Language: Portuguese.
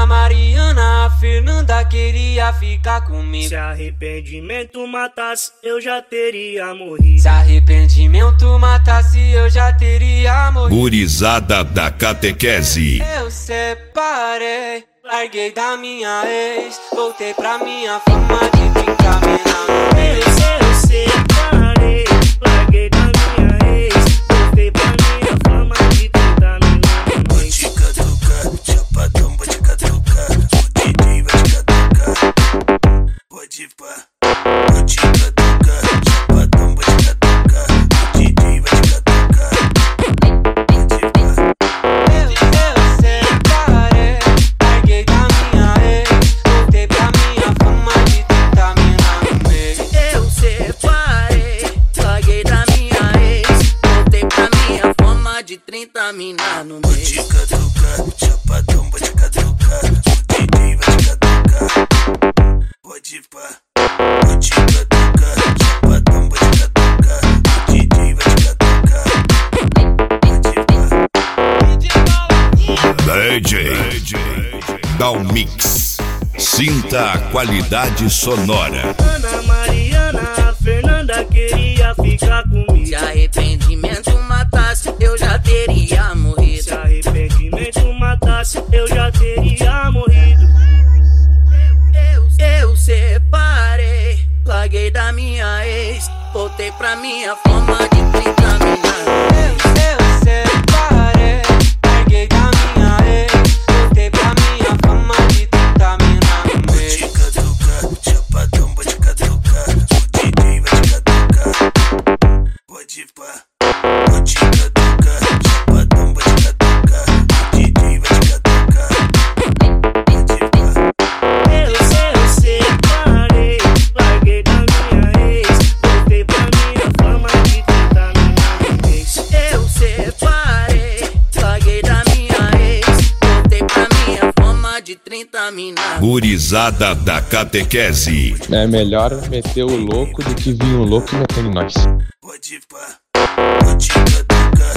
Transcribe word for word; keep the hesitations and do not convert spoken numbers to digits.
Ana Mariana, a Fernanda queria ficar comigo. Se arrependimento matasse, eu já teria morrido. Se arrependimento matasse, eu já teria morrido. Gurizada da catequese. Eu separei, larguei da minha ex, voltei pra minha fama de trinta mina. Eu, eu separei, larguei da minha ex, voltei pra minha fama de trinta mina. Vou te catucar, chapadão, vou te catucar, o D J vai te catucar. Pode pá, vou te catucar, chapadão, vou te catucar, o D J vai te catucar. Pode pá. Eu, eu separei, larguei da minha ex, voltei pra minha fama de trinta mina no mês. Eu separei, larguei da minha ex, voltei pra minha fama de trinta mina no Vou mês. te catucar, chapadão, vou te catucar, o D J vai te catucar. Pode pá, vou te catucar, chapadão, vou te catucar, o D J vai te catucar. Pode pá. D J dá um mix. Sinta a qualidade sonora. Ana Mariana, a Fernanda queria ficar comigo. Se arrependimento matasse, eu já teria morrido. Se arrependimento matasse, eu já teria morrido. Eu, eu separei, larguei da minha ex, voltei pra minha fama de trinta mina. Eu, eu separei, larguei da minha ex, voltei pra minha fama de trinta mina no Vou mês. te catucar, chapadão, vou te catucar, o D J vai te catucar. Pode pá, vou te catucar, chapadão, vou te catucar, o D J vai te catucar. Pode pá. Eu, eu separei, larguei da minha ex, voltei pra minha fama de trinta mina no mês. Eu separei, larguei da minha ex, voltei pra minha fama de trinta mina. Gurizada da catequese. É melhor meter o louco do que vir o louco e meter em nós. Pode pá, vou te catucar,